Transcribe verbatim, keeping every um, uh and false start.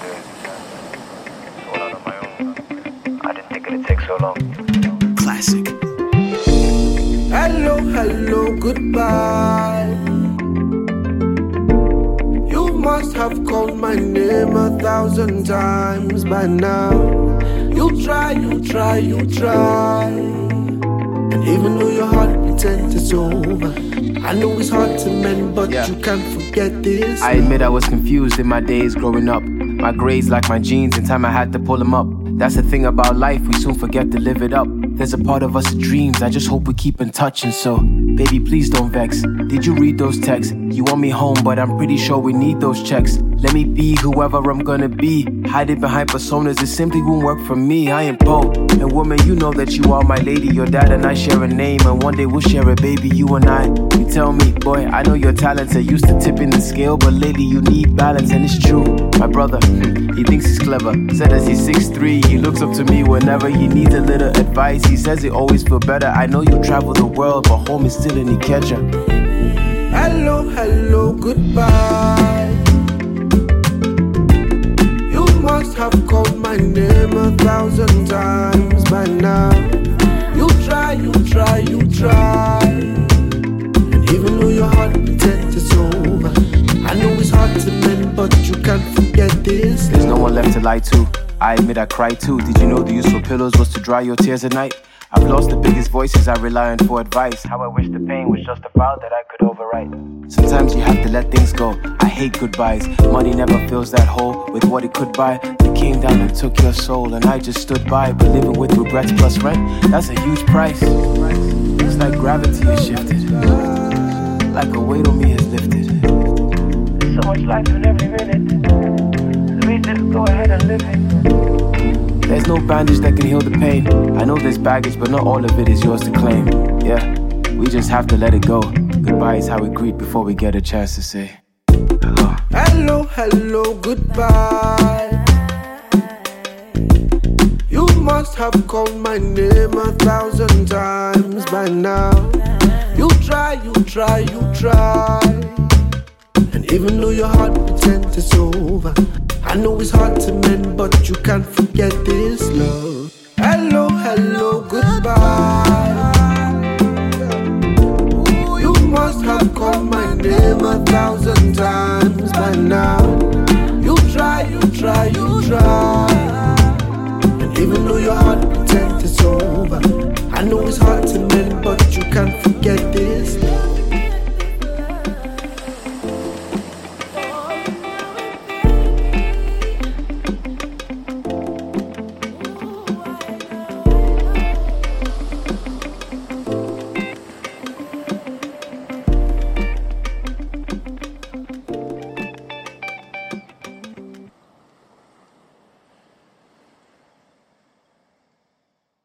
All out on my own. I didn't think it'd take so long. Classic. Hello, hello, goodbye. You must have called my name a thousand times by now. You try, you try, you try. And even though your heart pretends it's over, I know it's hard to mend, but yeah. You can't forget this. I admit I was confused in my days growing up. My grades like my jeans, in time I had to pull them up. That's the thing about life, we soon forget to live it up. There's a part of us that dreams, I just hope we keep in touch. And so, baby, please don't vex. Did you read those texts? You want me home, but I'm pretty sure we need those checks. Let me be whoever I'm gonna be. Hiding behind personas, it simply won't work for me. I am Poe, and woman, you know that you are my lady. Your dad and I share a name, and one day we'll share a baby, you and I. You tell me, boy, I know your talents are used to tipping the scale, but lately you need balance, and it's true. My brother, he thinks he's clever. Said as he's six three, he looks up to me whenever he needs a little advice. He says it always feel better. I know you travel the world, but home is still in Ikeja. Hello, hello, goodbye. You must have called my name a thousand times by now. You try, you try, you try. And even though your heart pretends it's over, I know it's hard to mend, but you can't forget this. There's no one left to lie to. I admit I cried too. Did you know the use for pillows was to dry your tears at night? I've lost the biggest voices I rely on for advice. How I wish the pain was just a file that I could overwrite. Sometimes you have to let things go. I hate goodbyes. Money never fills that hole with what it could buy. They came down and took your soul, and I just stood by. But living with regrets plus rent, that's a huge price. It's like gravity has shifted, like a weight on me has lifted. There's so much life in every minute. So we just go ahead and live it. There's no bandage that can heal the pain. I know there's baggage, but not all of it is yours to claim. Yeah, we just have to let it go. Goodbye is how we greet before we get a chance to say hello. Hello, hello, goodbye. You must have called my name a thousand times by now. You try, you try, you try. And even though your heart pretends it's over, I know it's hard to mend, but you can't forget this love. Hello, hello, goodbye. You must have called my name a thousand times by now. You try, you try, you try. And even though your heart pretends it's over, I know it's hard to mend, but you can't forget this love.